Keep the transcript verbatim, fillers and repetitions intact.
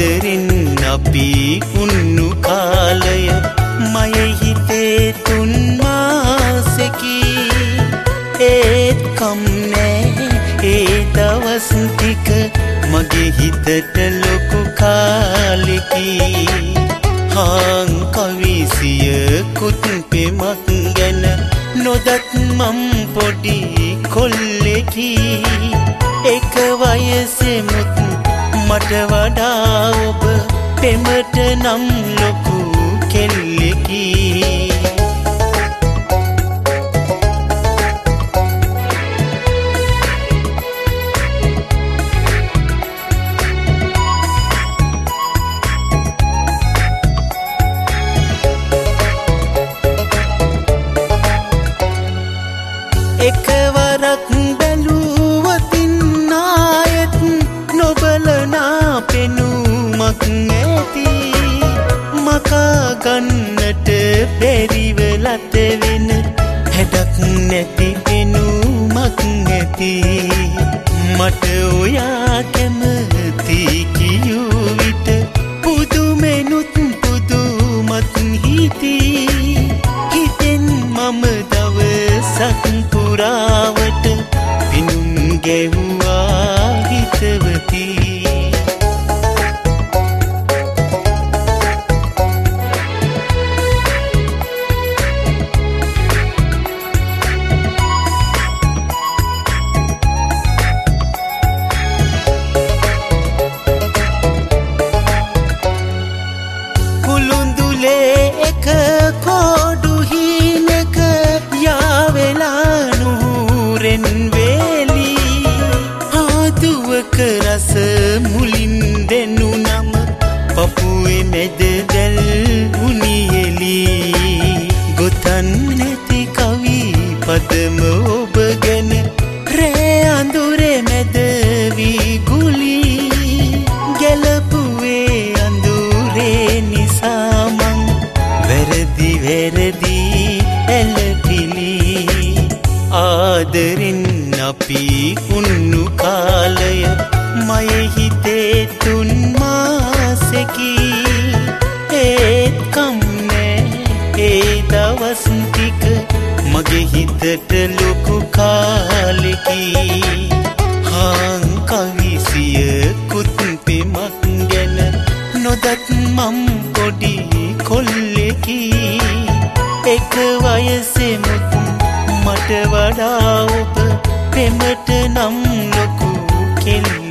ආදරෙන් අපි උන්නු කාලය මයේ හිතේ තුන් මාසෙකි ඒත් කම්නේ ඒ දවස් ටික මගේ හිතට ලොකු කාලෙකි හාන් කවිසියකුත් පෙමක් ගැන නොදත් මම් පොඩි කොල්ලෙකි එක වයසෙමුත් මට වඩා ඔබ පෙමට නම් ලොකු කෙල්ලෙකි එකවරක් බැලුවතින් ආයෙත් නොබලනා පෙනුමක් ඇති මකා ගන්නට බැරිව ලත වෙන හැඩක් නැති පෙනුමක් ඇති මට ඔයා කැමති කියූ විට පුදුමෙනුත් පුදුමත් හිතී හිතෙන් මම දවසක් පුරාවට පිනුම් ගැව්වා හිතවති කුළුඳුලේ එක කෝඩු හීනක යාවෙලා නුරෙන් වේලි ආදුවක රස මුලින් දෙනු නම පපුවේ මැද දැල් උනියෙලි ගොතන් නැති කවි පදම ඔබ ගැන රෑ අඳුරේ මැද වී ගුලි ගැලපුවේ අඳුරේ නිසා මං වැරදි වැරදි ඇලපිලි ආදරෙන් අපි උන්නු කාලය මයේ හිතේ තුන් මාසෙකි ඒත් කම්නේ ඒ දවස් ටික මගේ හිතට ලොකු කාලෙකි හාන් කවිසියකුත් පෙමක් ගැන නොදත් මම් පොඩි කොල්ලෙකි එක වයසෙමුත් මට වඩා ඔබ පෙමට නම් ලොකු කෙල්ලෙකි